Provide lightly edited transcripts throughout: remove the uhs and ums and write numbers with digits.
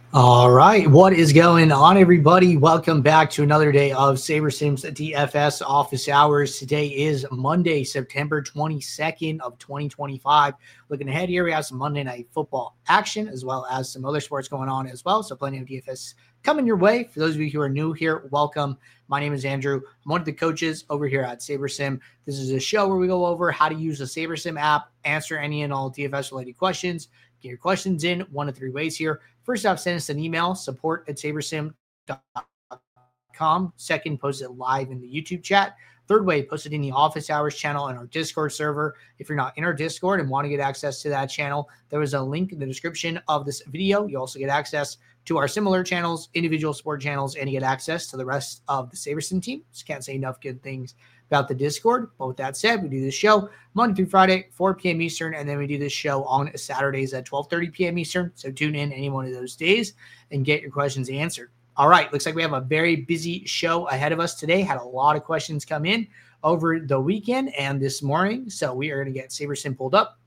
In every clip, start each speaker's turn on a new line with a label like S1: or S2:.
S1: All right, what is going on, everybody? Welcome back to another day of SaberSim's DFS office hours. Today is Monday, September 22nd of 2025. Looking ahead here, we have some Monday Night Football action as well as some other sports going on as well. So plenty of DFS coming your way. For those of you who are new here, welcome. My name is Andrew. I'm one of the coaches over here at SaberSim. This is a show where we go over how to use the SaberSim app, answer any and all DFS-related questions. Get your questions in one of three ways here. First off, send us an email, support@sabersim.com. Second, post it live in the YouTube chat. Third way, post it in the office hours channel in our Discord server. If you're not in our Discord and want to get access to that channel, there is a link in the description of this video. You also get access to our similar channels, individual sport channels, and you get access to the rest of the SaberSim team. Just can't say enough good things about the Discord. But with that said, we do this show Monday through Friday, 4 p.m. Eastern, and then we do this show on Saturdays at 12:30 p.m. Eastern. So tune in any one of those days and get your questions answered. All right, looks like we have a very busy show ahead of us today. Had a lot of questions come in over the weekend and this morning. So we are going to get SaberSim pulled up.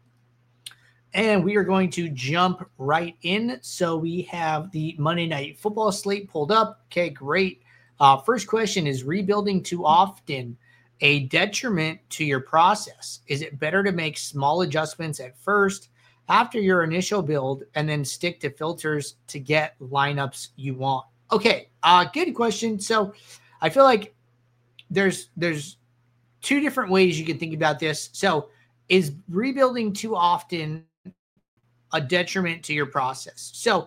S1: And we are going to jump right in. So we have the Monday Night Football slate pulled up. Okay, great. First question, is rebuilding too often a detriment to your process? Is it better to make small adjustments at first after your initial build and then stick to filters to get lineups you want? Okay, good question. So I feel like there's two different ways you can think about this. So is rebuilding too often a detriment to your process? So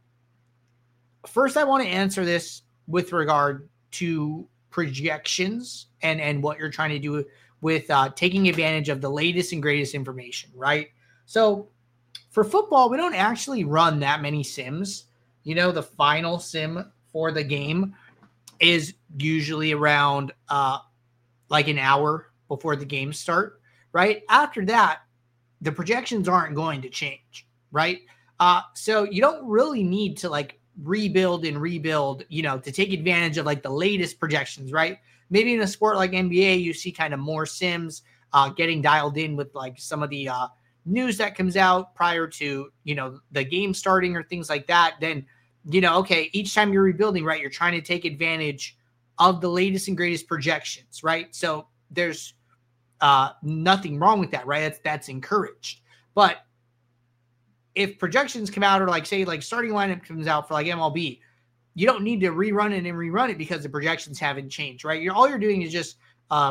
S1: first, I want to answer this with regard to projections and what you're trying to do with taking advantage of the latest and greatest information, right? So for football, we don't actually run that many sims. You know, the final sim for the game is usually around like an hour before the games start, right? After that, the projections aren't going to change, right? So you don't really need to like rebuild, to take advantage of like the latest projections, right? Maybe in a sport like NBA, you see kind of more sims getting dialed in with like some of the news that comes out prior to, the game starting or things like that. Then, okay, each time you're rebuilding, right, you're trying to take advantage of the latest and greatest projections, right? So there's nothing wrong with that, right? That's encouraged. But if projections come out, or like say like starting lineup comes out for like MLB, you don't need to rerun it because the projections haven't changed, right? All you're doing is just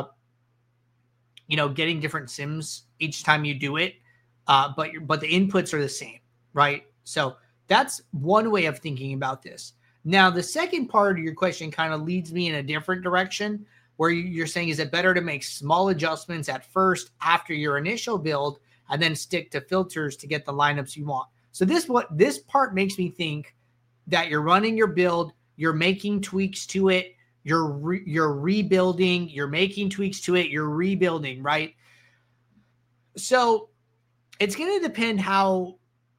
S1: getting different sims each time you do it, but the inputs are the same, right? So that's one way of thinking about this. Now, the second part of your question kind of leads me in a different direction, where you're saying, is it better to make small adjustments at first after your initial build and then stick to filters to get the lineups you want? So this part makes me think that you're running your build, you're making tweaks to it, you're rebuilding, you're making tweaks to it, you're rebuilding, right? So it's going to depend how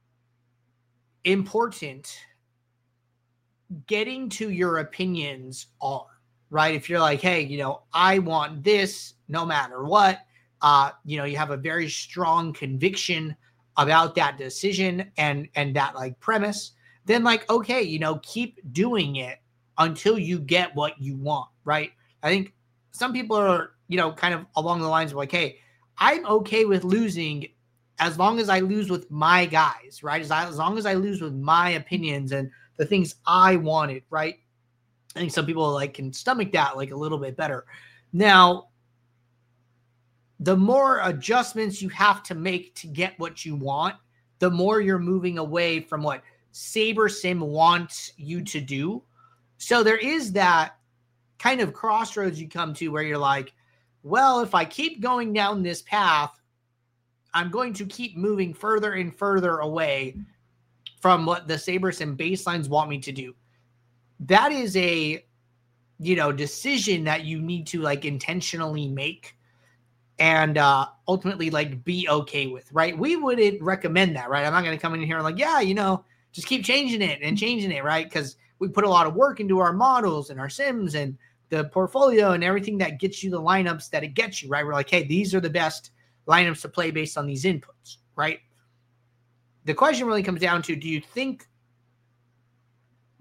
S1: important getting to your opinions are, right? If you're like, hey, I want this no matter what, you have a very strong conviction about that decision and that like premise, then like, okay, keep doing it until you get what you want, right? I think some people are, kind of along the lines of like, hey, I'm okay with losing as long as I lose with my guys, right? As long as I lose with my opinions and the things I wanted, right? I think some people like can stomach that like a little bit better. Now, the more adjustments you have to make to get what you want, the more you're moving away from what SaberSim wants you to do. So there is that kind of crossroads you come to where you're like, well, if I keep going down this path, I'm going to keep moving further and further away from what the SaberSim baselines want me to do. That is a, decision that you need to like intentionally make and ultimately like be okay with, right? We wouldn't recommend that, right? I'm not going to come in here and like, yeah, just keep changing it, right? Because we put a lot of work into our models and our sims and the portfolio and everything that gets you the lineups that it gets you, right? We're like, hey, these are the best lineups to play based on these inputs, right? The question really comes down to, do you think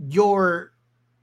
S1: your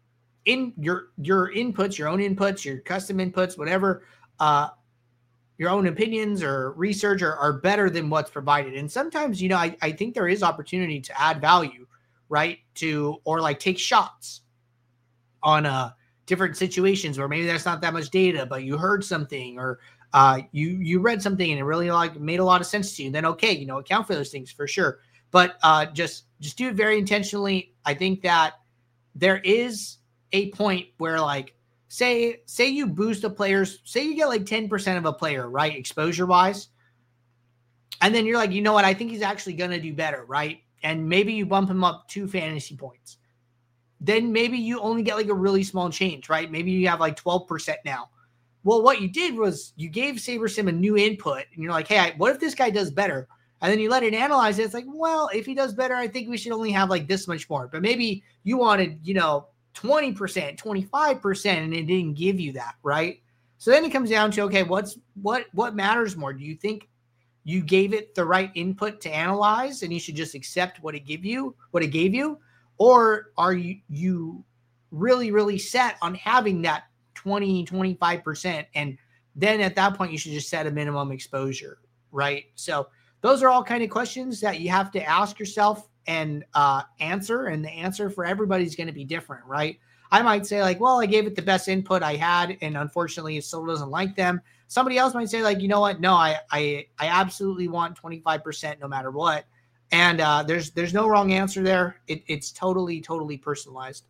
S1: inputs, your own inputs, your custom inputs, whatever, your own opinions or research are better than what's provided. And sometimes, I think there is opportunity to add value, right? Or like take shots on different situations where maybe there's not that much data, but you heard something or you read something and it really made a lot of sense to you. Then okay, account for those things for sure. But just do it very intentionally. I think that there is a point where like say you boost a player's, say you get like 10% of a player, right, exposure wise, and then you're like, you know what, I think he's actually going to do better, right? And maybe you bump him up 2 fantasy points. Then maybe you only get like a really small change, right? Maybe you have like 12% now. Well, what you did was you gave SaberSim a new input and you're like, hey, what if this guy does better? And then you let it analyze it. It's like, well, if he does better, I think we should only have like this much more. But maybe you wanted, 20%, 25%, and it didn't give you that, right? So then it comes down to, okay, what matters more? Do you think you gave it the right input to analyze and you should just accept what it gave you? Or are you really, really set on having that 20, 25%? And then at that point, you should just set a minimum exposure, right? So those are all kind of questions that you have to ask yourself and answer. And the answer for everybody is going to be different, right? I might say like, well, I gave it the best input I had, and unfortunately it still doesn't like them. Somebody else might say like, you know what? No, I absolutely want 25% no matter what. And there's no wrong answer there. It's totally, totally personalized.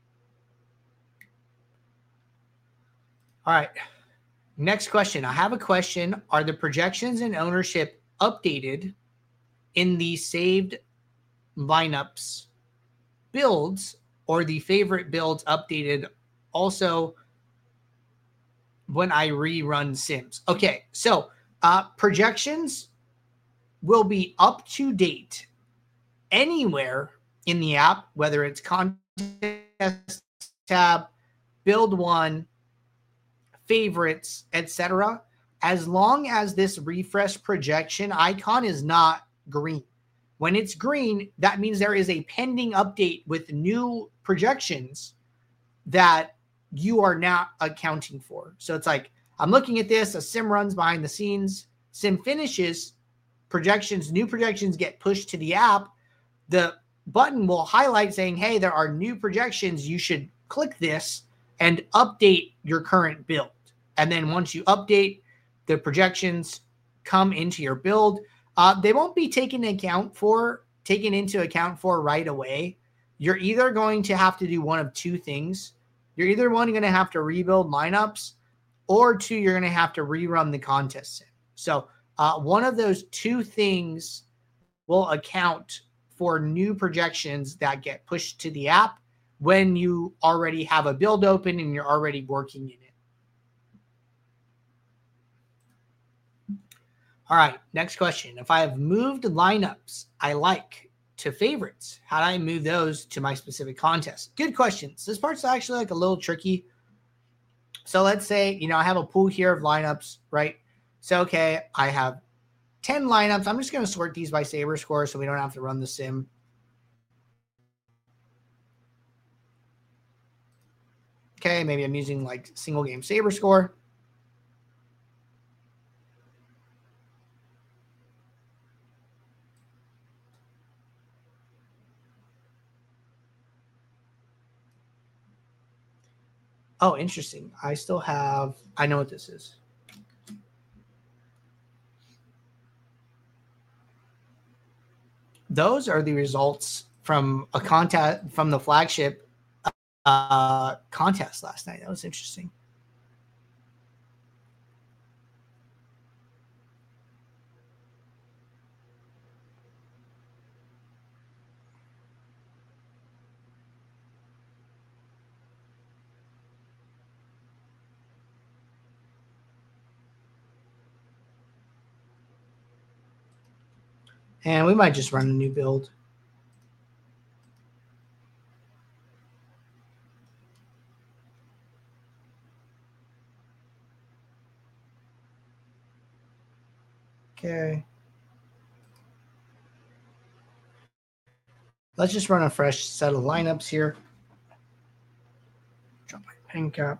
S1: All right. Next question. I have a question. Are the projections and ownership updated in the saved lineups builds, or the favorite builds updated also when I rerun Sims? Okay. So projections will be up to date anywhere in the app, whether it's contest tab, build one, favorites, etc., as long as this refresh projection icon is not green. When it's green, that means there is a pending update with new projections that you are not accounting for. So it's like, I'm looking at this, a sim runs behind the scenes, sim finishes, new projections get pushed to the app. The button will highlight saying, hey, there are new projections. You should click this and update your current build. And then once you update, the projections come into your build. They won't be taken into account for right away. You're either going to have to do one of two things. You're either one going to have to rebuild lineups, or two, you're going to have to rerun the contest sim. So one of those two things will account for new projections that get pushed to the app when you already have a build open and you're already working in it. All right, next question. If I have moved lineups I like to favorites, how do I move those to my specific contest? Good questions. This part's actually like a little tricky. So let's say, I have a pool here of lineups, right? So, okay, I have 10 lineups. I'm just going to sort these by Saber score so we don't have to run the sim. Okay, maybe I'm using like single game Saber score. Oh, interesting. I know what this is. Those are the results from a contest from the flagship contest last night. That was interesting. And we might just run a new build. Okay. Let's just run a fresh set of lineups here. Pen cap.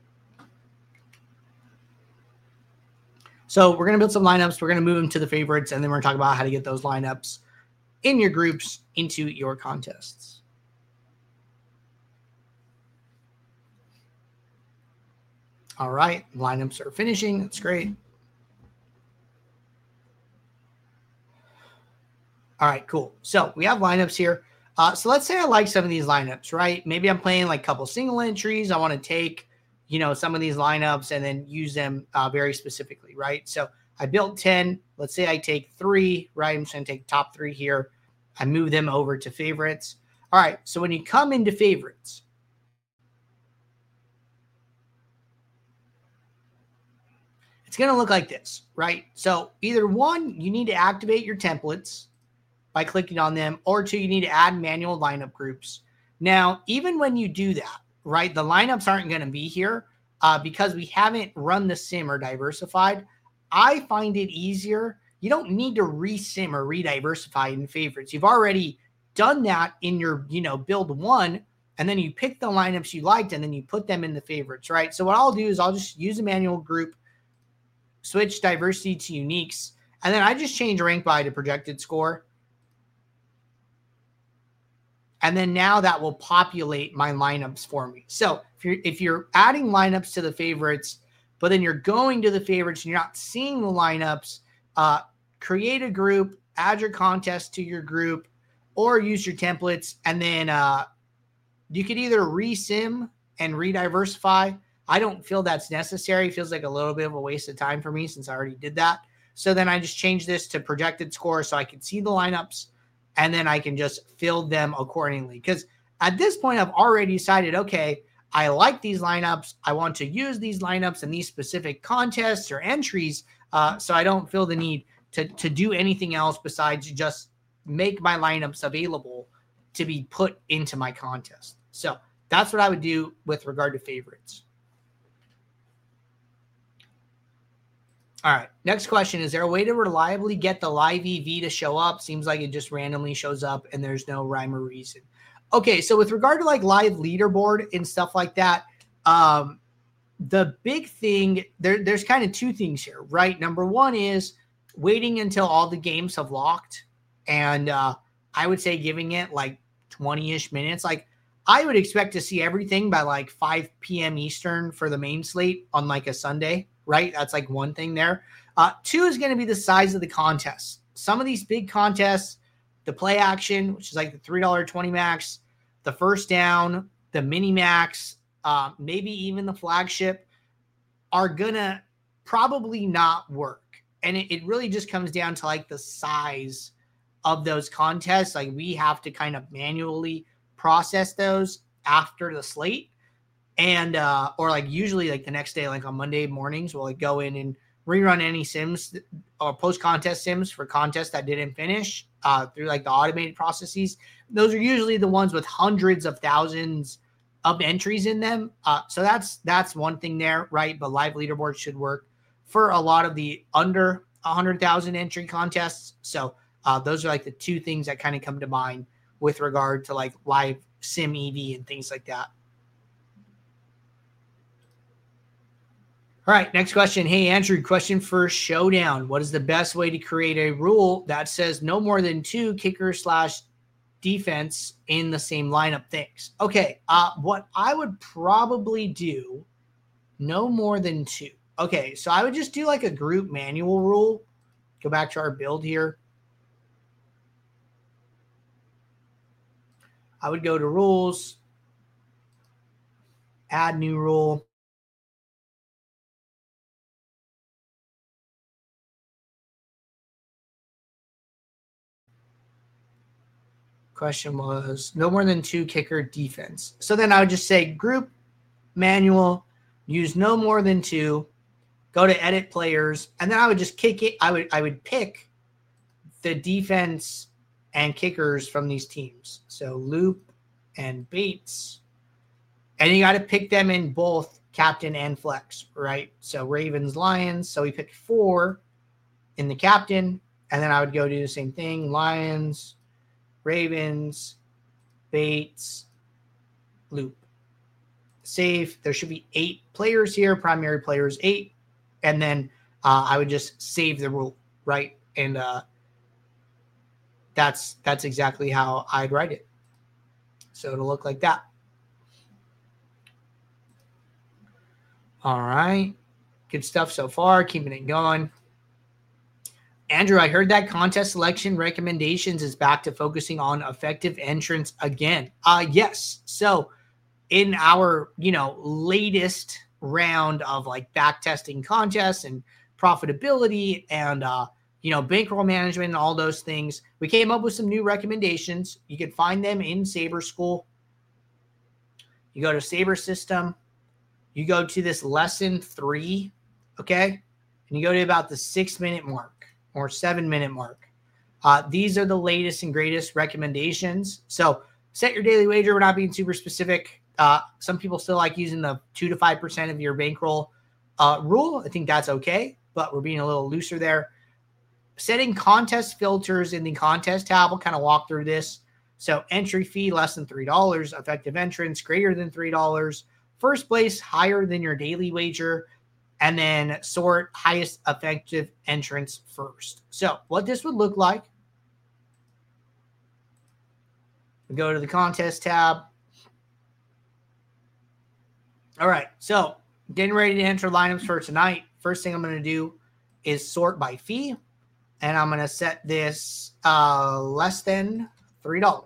S1: So we're going to build some lineups. We're going to move them to the favorites, and then we're going to talk about how to get those lineups in your groups into your contests. All right, lineups are finishing. That's great. All right, cool. So we have lineups here. So let's say I like some of these lineups, right? Maybe I'm playing like a couple single entries. I want to take, some of these lineups and then use them very specifically, right? So I built 10. Let's say I take 3, right? I'm just going to take top 3 here. I move them over to favorites. All right, so when you come into favorites, it's going to look like this, right? So either 1, you need to activate your templates by clicking on them, or 2, you need to add manual lineup groups. Now, even when you do that, right, the lineups aren't going to be here because we haven't run the sim or diversified. I find it easier. You don't need to re-sim or re-diversify in favorites. You've already done that in your, build 1, and then you pick the lineups you liked, and then you put them in the favorites, right? So what I'll do is I'll just use a manual group, switch diversity to uniques, and then I just change rank by to projected score. And then now that will populate my lineups for me. So if you're adding lineups to the favorites, but then you're going to the favorites and you're not seeing the lineups, create a group, add your contest to your group, or use your templates. And then you could either re-sim and re-diversify. I don't feel that's necessary. It feels like a little bit of a waste of time for me since I already did that. So then I just change this to projected score so I can see the lineups, and then I can just fill them accordingly. Because at this point, I've already decided, okay, I like these lineups. I want to use these lineups in these specific contests or entries. So I don't feel the need to do anything else besides just make my lineups available to be put into my contest. So that's what I would do with regard to favorites. All right. Next question. Is there a way to reliably get the live EV to show up? Seems like it just randomly shows up and there's no rhyme or reason. Okay. So with regard to like live leaderboard and stuff like that, the big thing there's kind of 2 things here, right? Number 1 is waiting until all the games have locked. And I would say giving it like 20-ish minutes. Like I would expect to see everything by like 5 p.m. Eastern for the main slate on like a Sunday. Right? That's like one thing there. 2 is going to be the size of the contest. Some of these big contests, the play action, which is like the $3.20 max, the first down, the mini max, maybe even the flagship, are going to probably not work. And it really just comes down to like the size of those contests. Like we have to kind of manually process those after the slate. And, or like usually like the next day, like on Monday mornings, we'll like go in and rerun any sims or post contest sims for contests that didn't finish through like the automated processes. Those are usually the ones with hundreds of thousands of entries in them. So that's one thing there, right? But live leaderboards should work for a lot of the under 100,000 entry contests. So those are like the 2 things that kind of come to mind with regard to like live sim EV and things like that. All right, next question. Hey, Andrew, question for Showdown. What is the best way to create a rule that says no more than 2 kicker/defense in the same lineup things? Okay, what I would probably do, no more than 2. Okay, so I would just do like a group manual rule. Go back to our build here. I would go to rules, add new rule. Question was no more than 2 kicker defense. So then I would just say group manual, use no more than 2, go to edit players, and then I would just kick it. I would pick the defense and kickers from these teams. So Loop and Bates. And you got to pick them in both captain and flex, right? So Ravens, Lions. So we picked 4 in the captain, and then I would go do the same thing. Lions, Ravens, Bates, Loop. save. There should be 8 players here. Primary players 8. And then I would just save the rule, right? And that's exactly how I'd write it. So it'll look like that. All right. Good stuff so far. Keeping it going. Andrew, I heard that contest selection recommendations is back to focusing on effective entrance again. Yes. So in our, latest round of like back testing contests and profitability and, bankroll management and all those things, we came up with some new recommendations. You can find them in Saber School. You go to Saber System. You go to this lesson 3, okay? And you go to about the 6-minute mark or 7-minute mark. These are the latest and greatest recommendations. So set your daily wager. We're not being super specific. Some people still like using the 2 to 5% of your bankroll rule. I think that's okay, but we're being a little looser there. Setting contest filters in the contest tab. We'll kind of walk through this. So entry fee less than $3, effective entrance greater than $3, first place higher than your daily wager, and then sort highest effective entrance first. So what this would look like, we go to the contest tab. All right, so getting ready to enter lineups for tonight. First thing I'm going to do is sort by fee, and I'm going to set this less than $3.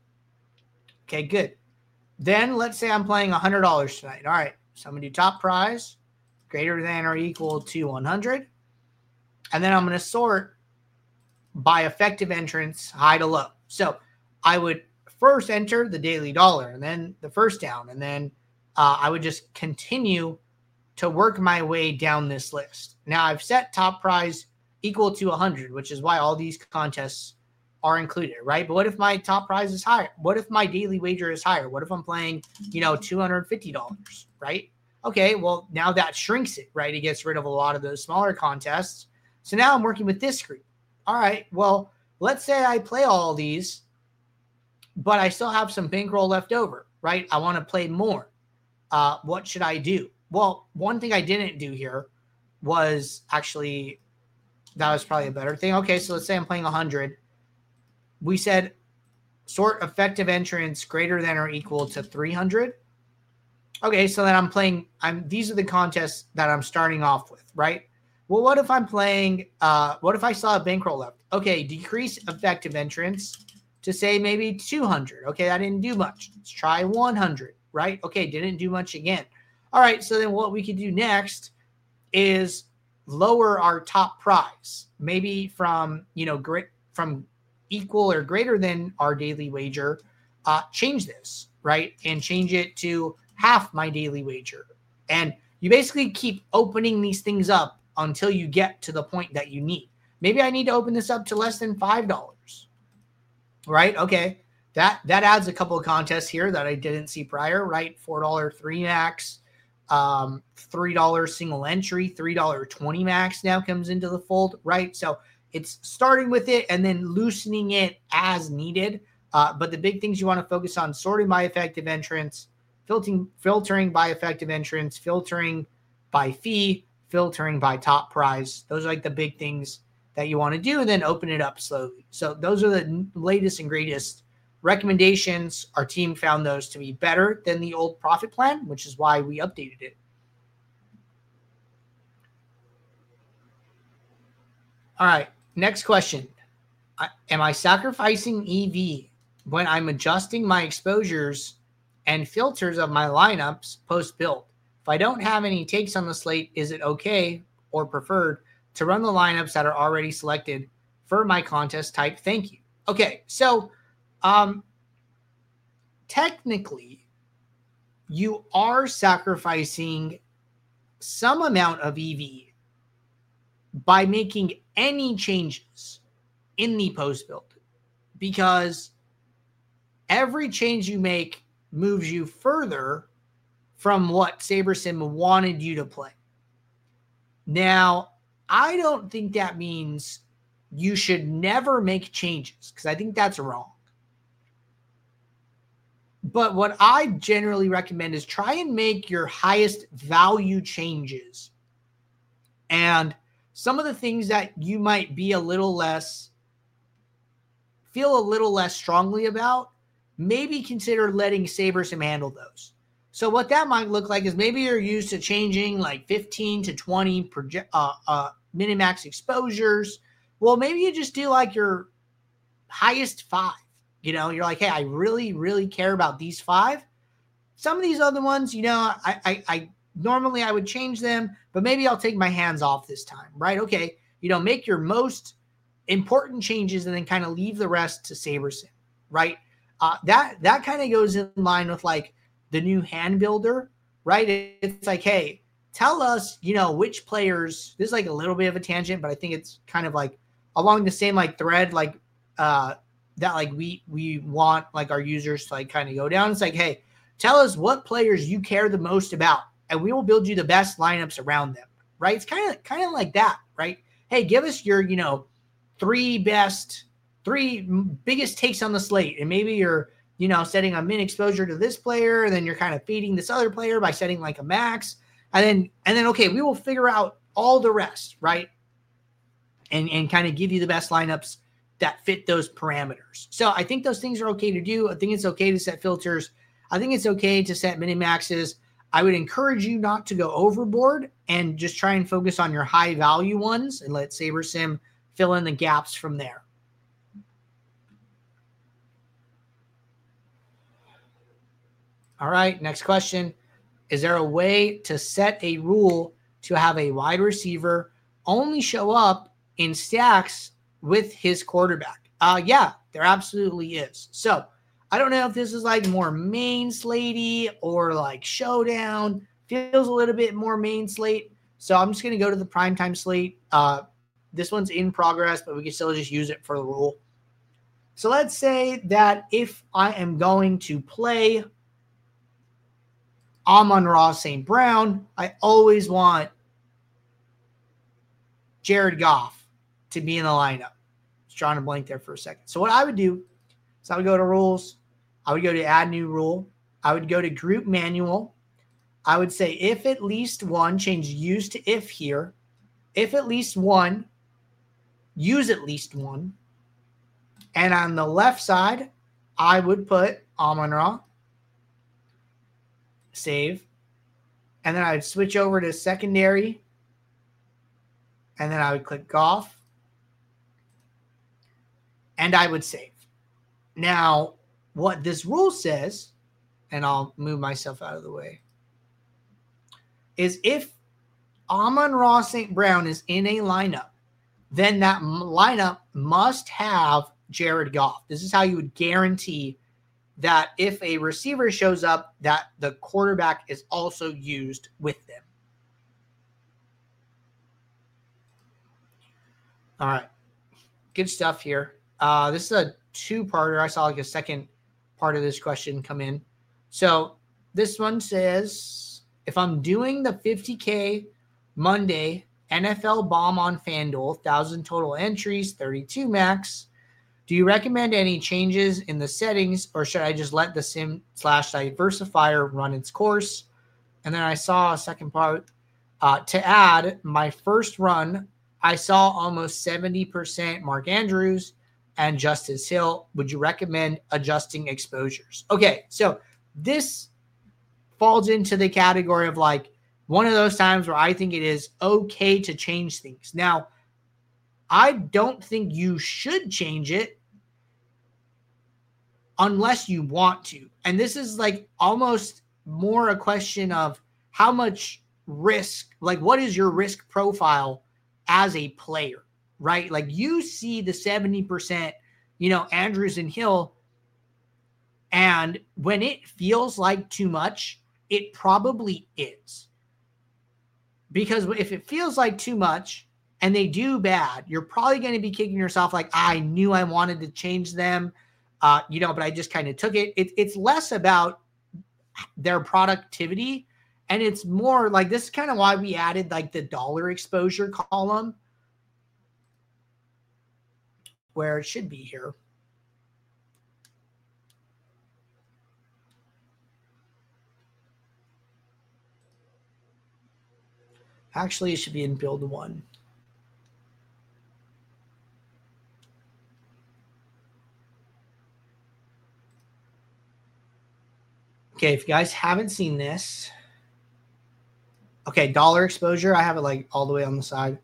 S1: Okay, good. Then let's say I'm playing $100 tonight. All right, so I'm going to do top prize, greater than or equal to 100. And then I'm going to sort by effective entrance, high to low. So I would first enter the daily dollar and then the first down. And then I would just continue to work my way down this list. Now I've set top prize equal to 100, which is why all these contests are included, right? But what if my top prize is higher? What if my daily wager is higher? What if I'm playing, $250, right? Okay, well, now that shrinks it, right? It gets rid of a lot of those smaller contests. So now I'm working with this group. All right, well, let's say I play all these, but I still have some bankroll left over, right? I want to play more. What should I do? Well, one thing I didn't do here was actually, that was probably a better thing. Okay, so let's say I'm playing 100. We said sort effective entrance greater than or equal to 300. Okay, so then these are the contests that I'm starting off with, right? Well, what if I'm playing, what if I still have bankroll left? Okay, decrease effective entrance to say maybe 200. Okay, I didn't do much. Let's try 100, right? Okay, didn't do much again. All right, so then what we could do next is lower our top prize, maybe from, from equal or greater than our daily wager, change this, right? And change it to half my daily wager. And you basically keep opening these things up until you get to the point that you need. Maybe I need to open this up to less than $5, right? Okay, that adds a couple of contests here that I didn't see prior, right? $4 3 max, $3 single entry, $3 20 max now comes into the fold, right? So it's starting with it and then loosening it as needed. But the big things you want to focus on: sorting by effective entrance, filtering by effective entrance, filtering by fee, filtering by top prize. Those are like the big things that you want to do, and then open it up slowly. So those are the latest and greatest recommendations. Our team found those to be better than the old profit plan, which is why we updated it. All right, next question. Am I sacrificing EV when I'm adjusting my exposures and filters of my lineups post-build? If I don't have any takes on the slate, is it okay or preferred to run the lineups that are already selected for my contest type? Thank you. Okay, so technically, you are sacrificing some amount of EV by making any changes in the post-build, because every change you make moves you further from what SaberSim wanted you to play. Now, I don't think that means you should never make changes, because I think that's wrong. But what I generally recommend is try and make your highest value changes. And some of the things that you might be feel a little less strongly about, maybe consider letting SaberSim handle those. So what that might look like is maybe you're used to changing like 15 to 20 minimax exposures. Well, maybe you just do like your highest 5. You're like, hey, I really, really care about these 5. Some of these other ones, I normally I would change them, but maybe I'll take my hands off this time, right? Okay, make your most important changes and then kind of leave the rest to SaberSim, right? That kind of goes in line with like the new hand builder, right? It's like, hey, tell us, which players. This is like a little bit of a tangent, but I think it's kind of like along the same like thread, like that like we want like our users to like kind of go down. It's like, hey, tell us what players you care the most about, and we will build you the best lineups around them, right? It's kind of like that, right? Hey, give us your, 3 biggest takes on the slate, and maybe you're, setting a min exposure to this player, and then you're kind of feeding this other player by setting like a max, and then okay, we will figure out all the rest, right? And kind of give you the best lineups that fit those parameters. So I think those things are okay to do. I think it's okay to set filters. I think it's okay to set minimaxes. I would encourage you not to go overboard and just try and focus on your high value ones and let SaberSim fill in the gaps from there. All right, next question. Is there a way to set a rule to have a wide receiver only show up in stacks with his quarterback? Yeah, there absolutely is. So I don't know if this is like more main slatey or like showdown. Feels a little bit more main slate. So I'm just going to go to the primetime slate. This one's in progress, but we can still just use it for the rule. So let's say that if I am going to play Amon-Ra St. Brown, I always want Jared Goff to be in the lineup. Just drawing a blank there for a second. So what I would do is I would go to rules. I would go to add new rule. I would go to group manual. I would say if at least one, change use to if here. If at least one, use at least one. And on the left side, I would put Amon-Ra. Save. And then I would switch over to secondary. And then I would click Goff. And I would save. Now, what this rule says, and I'll move myself out of the way, is if Amon-Ra St. Brown is in a lineup, then that lineup must have Jared Goff. This is how you would guarantee that if a receiver shows up, that the quarterback is also used with them. All right. Good stuff here. This is a 2-parter. I saw like a second part of this question come in. So this one says, if I'm doing the 50K Monday NFL bomb on FanDuel, 1,000 total entries, 32 max, do you recommend any changes in the settings, or should I just let the sim/diversifier run its course? And then I saw a second part. To add, my first run, I saw almost 70% Mark Andrews and Justice Hill. Would you recommend adjusting exposures? Okay, so this falls into the category of like one of those times where I think it is okay to change things. Now, I don't think you should change it unless you want to. And this is like almost more a question of how much risk, like what is your risk profile as a player, right? Like you see the 70%, Andrews and Hill, and when it feels like too much, it probably is. Because if it feels like too much and they do bad, you're probably going to be kicking yourself like, I knew I wanted to change them, but I just kind of took it. It's less about their productivity, and it's more like, this is kind of why we added like the dollar exposure column where it should be here. Actually, it should be in build 1. Okay, if you guys haven't seen this. Okay, dollar exposure. I have it like all the way on the side.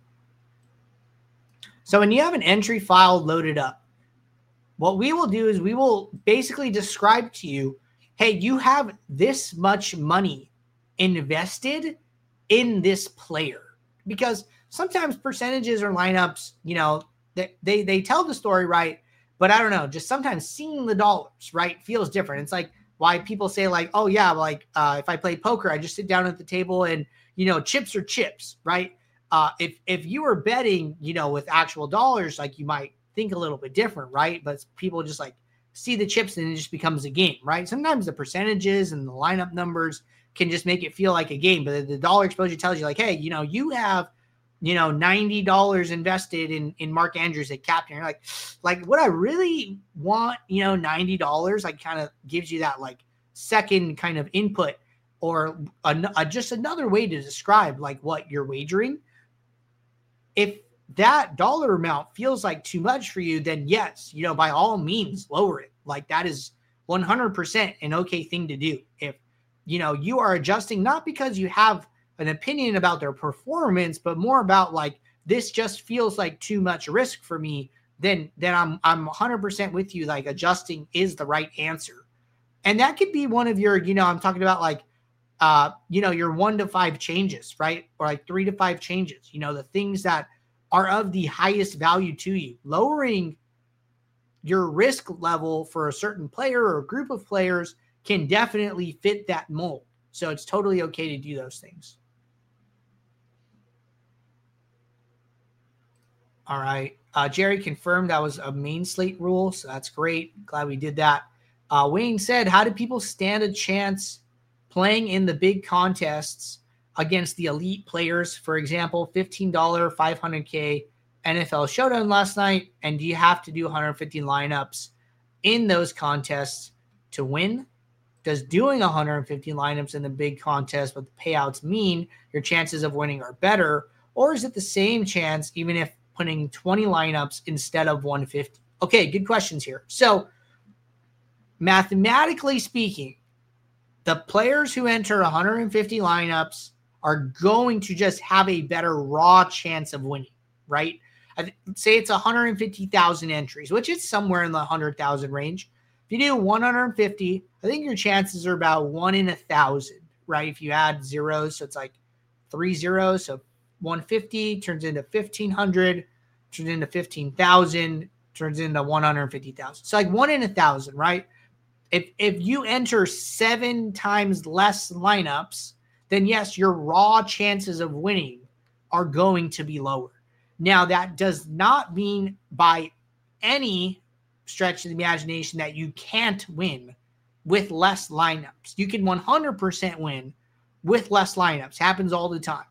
S1: So when you have an entry file loaded up, what we will do is we will basically describe to you, hey, you have this much money invested in this player. Because sometimes percentages or lineups, you know, they tell the story right, but I don't know, just sometimes seeing the dollars, right, feels different. It's like why people say like, oh yeah, like if I play poker, I just sit down at the table and, you know, chips are chips, right? If you were betting, you know, with actual dollars, like you might think a little bit different, right? But people just like see the chips and it just becomes a game, right? Sometimes the percentages and the lineup numbers can just make it feel like a game, but the dollar exposure tells you like, hey, you know, you have, you know, $90 invested in Mark Andrews at captain. You're like what I really want, you know, $90, like kind of gives you that like second kind of input or just another way to describe like what you're wagering. If that dollar amount feels like too much for you, then yes, you know, by all means, lower it. Like that is 100% an okay thing to do. If, you know, you are adjusting, not because you have an opinion about their performance, but more about like, this just feels like too much risk for me, then I'm 100% with you. Like adjusting is the right answer. And that could be one of your, you know, I'm talking about like, you know, your 1 to 5 changes, right? Or like 3 to 5 changes, you know, the things that are of the highest value to you. Lowering your risk level for a certain player or a group of players can definitely fit that mold. So it's totally okay to do those things. All right. Jerry confirmed that was a main slate rule. So that's great. Glad we did that. Wayne said, how do people stand a chance playing in the big contests against the elite players? For example, $15, 500K NFL Showdown last night. And do you have to do 150 lineups in those contests to win? Does doing 150 lineups in the big contest with the payouts mean your chances of winning are better? Or is it the same chance even if putting 20 lineups instead of 150? Okay, good questions here. So mathematically speaking, the players who enter 150 lineups are going to just have a better raw chance of winning, right? Say it's 150,000 entries, which is somewhere in the 100,000 range. If you do 150, I think your chances are about 1 in 1,000, right? If you add zeros, so it's like 3 zeros. So 150 turns into 1,500, turns into 15,000, turns into 150,000. So like 1 in 1,000, right? If you enter 7 times less lineups, then yes, your raw chances of winning are going to be lower. Now, that does not mean by any stretch of the imagination that you can't win with less lineups. You can 100% win with less lineups. Happens all the time.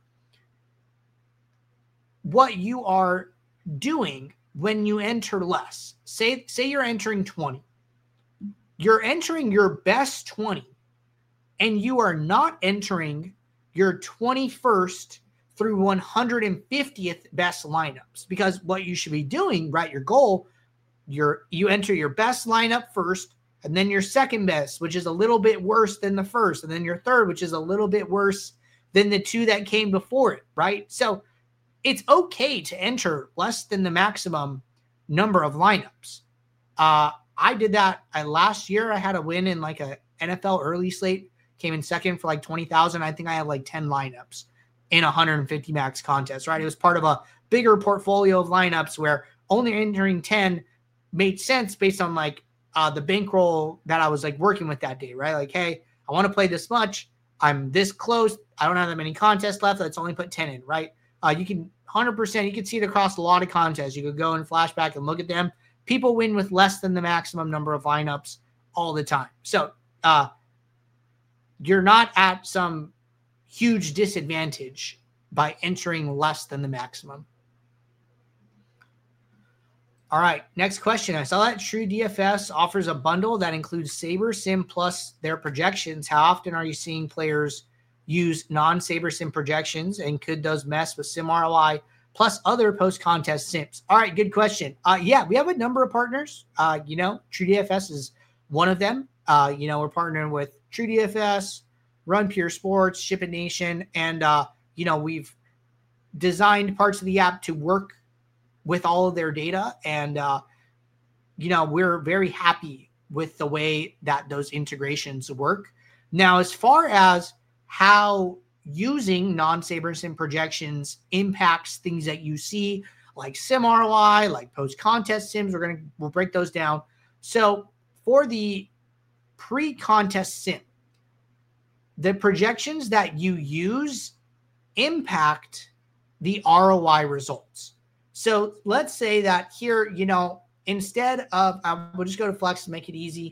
S1: What you are doing when you enter less, say you're entering 20. You're entering your best 20, and you are not entering your 21st through 150th best lineups. Because what you should be doing, right, your goal, you enter your best lineup first, and then your second best, which is a little bit worse than the first, and then your third, which is a little bit worse than the 2 that came before it, right? So it's okay to enter less than the maximum number of lineups. I did that last year. I had a win in like a NFL early slate, came in second for like 20,000. I think I had like 10 lineups in 150 max contest, right? It was part of a bigger portfolio of lineups where only entering 10 made sense based on like the bankroll that I was like working with that day, right? Like, hey, I want to play this much. I'm this close. I don't have that many contests left. Let's only put 10 in, right? You can 100%, you can see it across a lot of contests. You could go and flashback and look at them. People win with less than the maximum number of lineups all the time. So you're not at some huge disadvantage by entering less than the maximum. All right, next question. I saw that True DFS offers a bundle that includes Saber Sim plus their projections. How often are you seeing players use non-SaberSim projections, and could those mess with Sim ROI plus other post-contest sims? All right, good question. Yeah, we have a number of partners. TrueDFS is one of them. We're partnering with TrueDFS, Run Pure Sports, Ship It Nation, and we've designed parts of the app to work with all of their data, and we're very happy with the way that those integrations work. Now, as far as how using non-SaberSim projections impacts things that you see, like Sim ROI, like post-contest sims, we'll break those down. So for the pre-contest sim, the projections that you use impact the ROI results. So let's say that here, instead of, we'll just go to Flex to make it easy.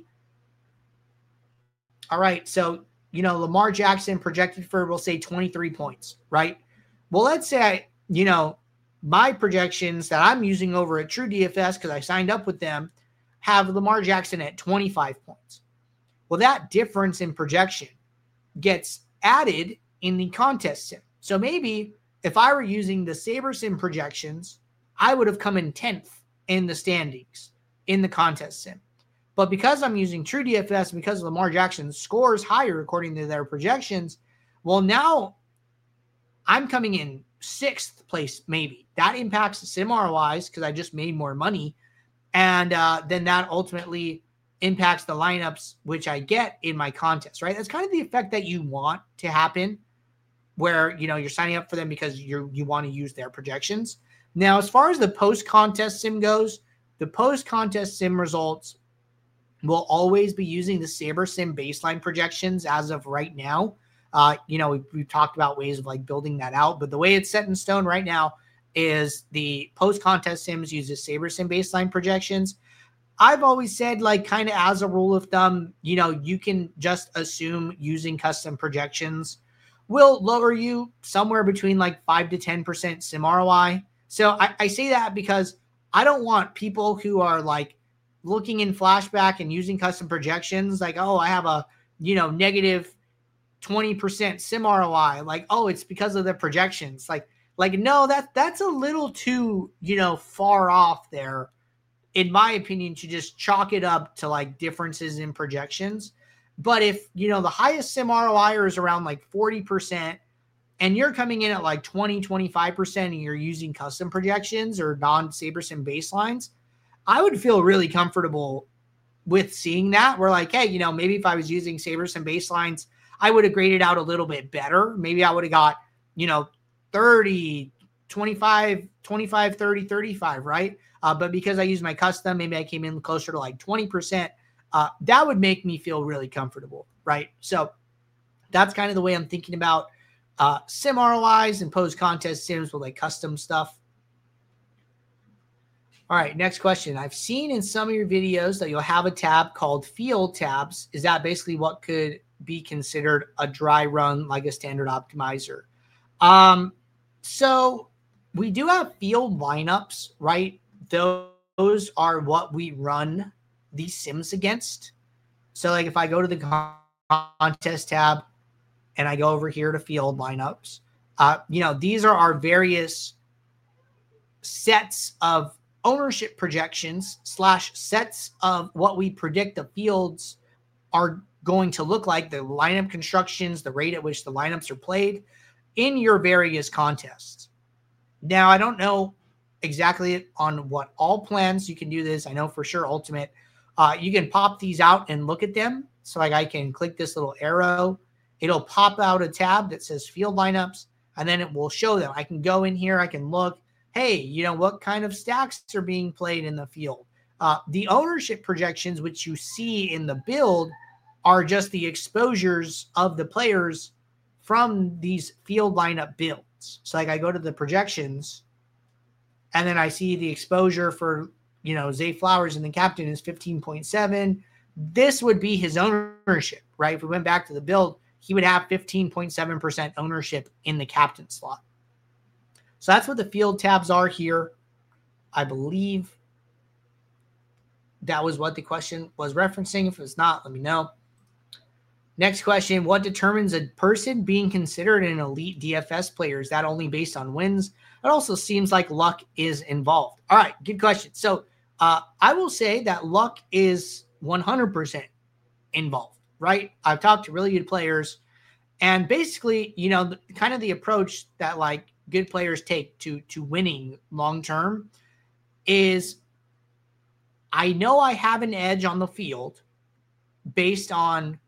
S1: All right, so, Lamar Jackson projected for, we'll say 23 points, right? Well, let's say, my projections that I'm using over at TrueDFS, because I signed up with them, have Lamar Jackson at 25 points. Well, that difference in projection gets added in the contest sim. So maybe if I were using the SaberSim projections, I would have come in 10th in the standings in the contest sim. But because I'm using TrueDFS, because Lamar Jackson scores higher according to their projections, well, now I'm coming in 6th place maybe. That impacts the sim ROIs because I just made more money. And then that ultimately impacts the lineups which I get in my contest, right? That's kind of the effect that you want to happen, where you're signing up for them because you want to use their projections. Now, as far as the post-contest sim goes, the post-contest sim results will always be using the SaberSim baseline projections as of right now. We've talked about ways of like building that out, but the way it's set in stone right now is the post-contest sims uses SaberSim baseline projections. I've always said, like, kind of as a rule of thumb, you can just assume using custom projections will lower you somewhere between like 5 to 10% sim ROI. So I say that because I don't want people who are like looking in flashback and using custom projections like, oh, I have a, negative 20% sim ROI. Like, oh, it's because of the projections. Like, no, that's a little too, far off there, in my opinion, to just chalk it up to like differences in projections. But if, the highest sim ROI is around like 40%, and you're coming in at like 20, 25%, and you're using custom projections or non-SaberSim baselines, I would feel really comfortable with seeing that. We're like, hey, maybe if I was using SaberSim baselines, I would have graded out a little bit better. Maybe I would have got, 30, 25, 30, 35, right? But because I use my custom, maybe I came in closer to like 20%. That would make me feel really comfortable, right? So that's kind of the way I'm thinking about sim ROIs and post-contest sims with like custom stuff. All right, next question. I've seen in some of your videos that you'll have a tab called field tabs. Is that basically what could be considered a dry run like a standard optimizer? So we do have field lineups, right? Those are what we run these sims against. So like if I go to the contest tab and I go over here to field lineups, these are our various sets of ownership projections / sets of what we predict the fields are going to look like, the lineup constructions, the rate at which the lineups are played in your various contests. Now, I don't know exactly on what all plans you can do this. I know for sure Ultimate, you can pop these out and look at them. So like I can click this little arrow. It'll pop out a tab that says field lineups, and then it will show them. I can go in here. I can look. Hey, what kind of stacks are being played in the field? The ownership projections, which you see in the build, are just the exposures of the players from these field lineup builds. So like I go to the projections, and then I see the exposure for, Zay Flowers and the captain is 15.7. This would be his ownership, right? If we went back to the build, he would have 15.7% ownership in the captain slot. So that's what the field tabs are here. I believe that was what the question was referencing. If it's not, let me know. Next question, what determines a person being considered an elite DFS player? Is that only based on wins? It also seems like luck is involved. All right, good question. So I will say that luck is 100% involved, right? I've talked to really good players, and basically, kind of the approach that like good players take to winning long term is I know I have an edge on the field based on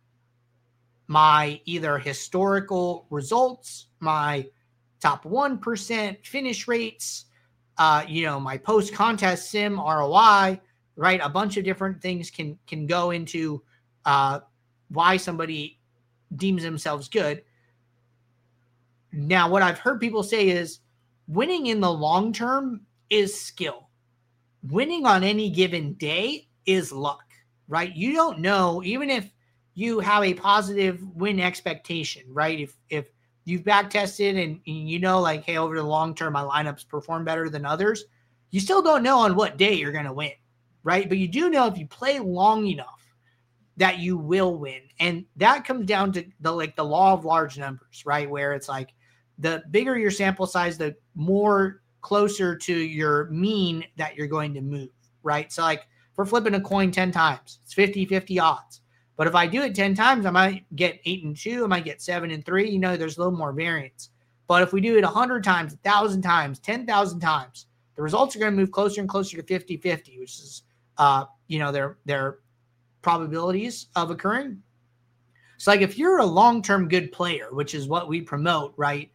S1: my either historical results, my top 1% finish rates, my post-contest sim ROI, right? A bunch of different things can go into why somebody deems themselves good. Now, what I've heard people say is winning in the long term is skill. Winning on any given day is luck, right? You don't know, even if you have a positive win expectation, right? If you've back tested and like, hey, over the long term, my lineups perform better than others, you still don't know on what day you're going to win, right? But you do know if you play long enough that you will win. And that comes down to the law of large numbers, right? Where it's like the bigger your sample size, the more closer to your mean that you're going to move, right? So like if we're flipping a coin 10 times, it's 50-50 odds. But if I do it 10 times, I might get 8 and 2, I might get 7 and 3. There's a little more variance. But if we do it 100 times, 1,000 times, 10,000 times, the results are going to move closer and closer to 50-50, which is, their probabilities of occurring. So like if you're a long-term good player, which is what we promote, right?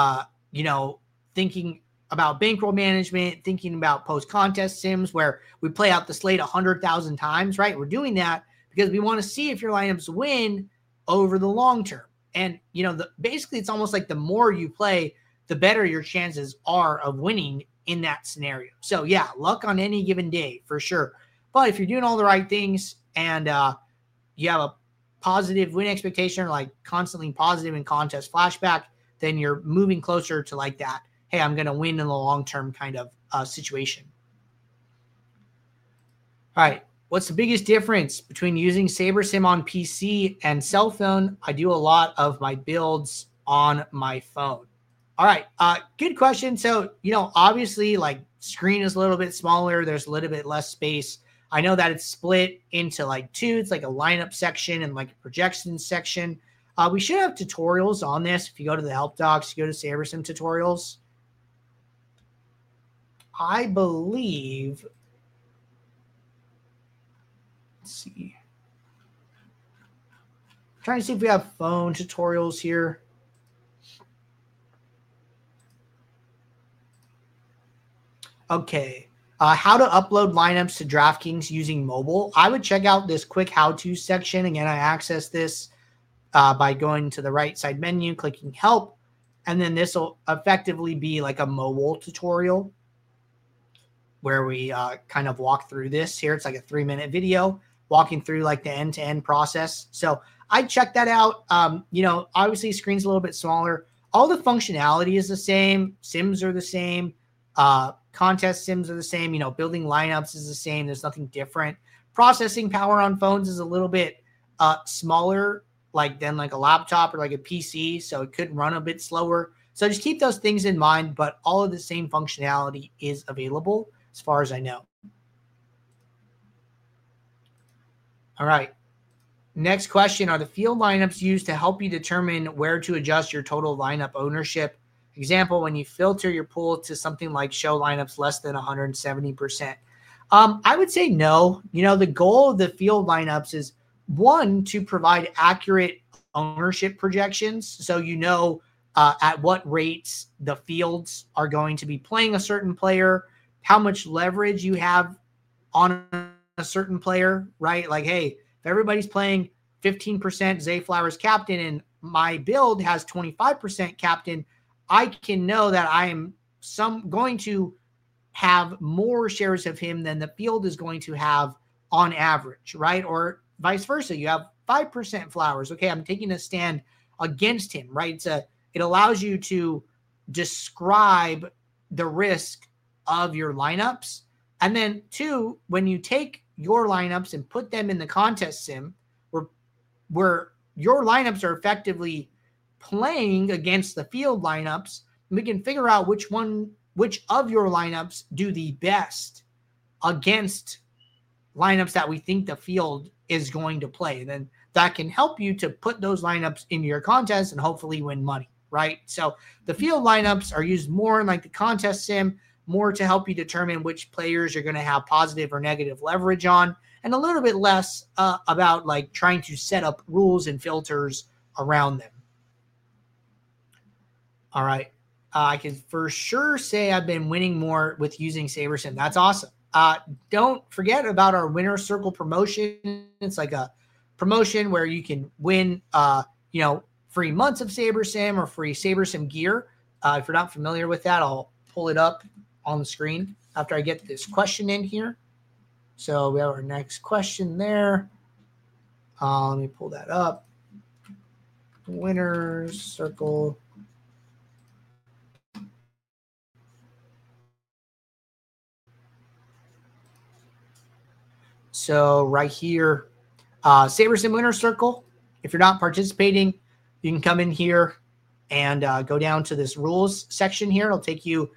S1: Thinking about bankroll management, thinking about post-contest sims where we play out the slate 100,000 times, right? We're doing that because we want to see if your lineups win over the long term. And, basically it's almost like the more you play, the better your chances are of winning in that scenario. So yeah, luck on any given day for sure. But if you're doing all the right things and you have a positive win expectation, or like constantly positive in contest flashback, then you're moving closer to like that, hey, I'm going to win in the long-term kind of situation. All right. What's the biggest difference between using SaberSim on PC and cell phone? I do a lot of my builds on my phone. All right. Good question. So, obviously like screen is a little bit smaller. There's a little bit less space. I know that it's split into like two. It's like a lineup section and like a projection section. We should have tutorials on this. If you go to the help docs, you go to SaberSim tutorials. I believe, let's see. I'm trying to see if we have phone tutorials here. Okay. How to upload lineups to DraftKings using mobile. I would check out this quick how-to section. Again, I access this by going to the right side menu, clicking help, and then this will effectively be like a mobile tutorial where we kind of walk through this here. It's like a 3-minute video walking through like the end-to-end process. So I check that out. Obviously screen's a little bit smaller. All the functionality is the same. Sims are the same. Contest sims are the same. Building lineups is the same. There's nothing different. Processing power on phones is a little bit smaller than like a laptop or like a PC. So it could run a bit slower. So just keep those things in mind, but all of the same functionality is available as far as I know. All right. Next question. Are the field lineups used to help you determine where to adjust your total lineup ownership? Example, when you filter your pool to something like show lineups less than 170%. I would say no. The goal of the field lineups is, one, to provide accurate ownership projections. So at what rates the fields are going to be playing a certain player, how much leverage you have on a certain player, right? Like, hey, if everybody's playing 15% Zay Flowers captain and my build has 25% captain, I can know that I am going to have more shares of him than the field is going to have on average, right? Or vice versa. You have 5% Flowers. Okay, I'm taking a stand against him, right? It allows you to describe the risk of your lineups. And then two, when you take your lineups and put them in the contest sim, we're your lineups are effectively playing against the field lineups. We can figure out which of your lineups do the best against lineups that we think the field is going to play. And then that can help you to put those lineups into your contest and hopefully win money, right? So the field lineups are used more in like the contest sim, more to help you determine which players you're going to have positive or negative leverage on, and a little bit less about like trying to set up rules and filters around them. All right. I can for sure say I've been winning more with using SaberSim. That's awesome. Don't forget about our Winner Circle promotion. It's like a promotion where you can win, free months of SaberSim or free SaberSim gear. If you're not familiar with that, I'll pull it up on the screen after I get this question in here. So we have our next question there. Let me pull that up. Winner Circle. So right here, SaberSim Winner Circle. If you're not participating, you can come in here and go down to this rules section here. It'll take you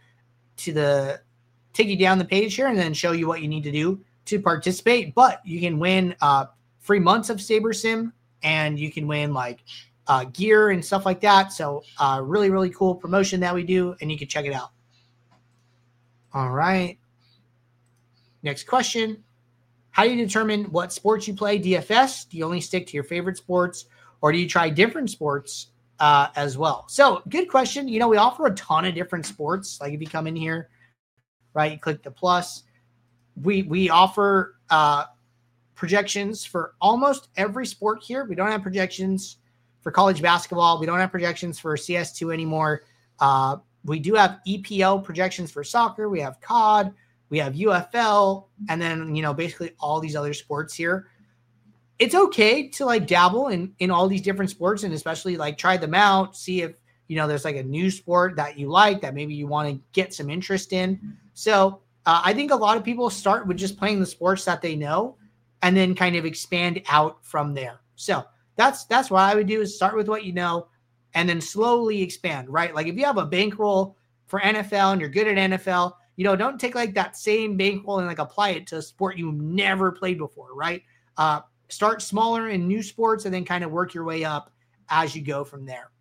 S1: down the page here and then show you what you need to do to participate. But you can win free months of SaberSim, and you can win like gear and stuff like that. So really, really cool promotion that we do, and you can check it out. All right. Next question. How do you determine what sports you play DFS? Do you only stick to your favorite sports, or do you try different sports as well? So good question. We offer a ton of different sports. Like if you come in here, right, you click the plus. We offer projections for almost every sport here. We don't have projections for college basketball. We don't have projections for CS2 anymore. We do have EPL projections for soccer. We have COD. We have UFL, and then, basically all these other sports here. It's okay to like dabble in all these different sports, and especially like try them out, see if, there's like a new sport that you like that maybe you want to get some interest in. So I think a lot of people start with just playing the sports that they know and then kind of expand out from there. So that's what I would do, is start with what you know and then slowly expand, right? Like if you have a bankroll for NFL and you're good at NFL, don't take like that same bankroll and like apply it to a sport you never played before, right? Start smaller in new sports and then kind of work your way up as you go from there.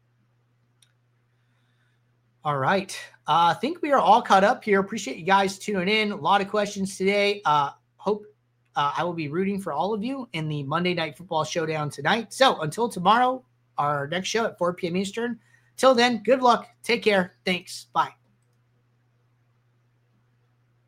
S1: All right. I think we are all caught up here. Appreciate you guys tuning in. A lot of questions today. Hope I will be rooting for all of you in the Monday Night Football Showdown tonight. So until tomorrow, our next show at 4 p.m. Eastern. Till then, good luck. Take care. Thanks. Bye.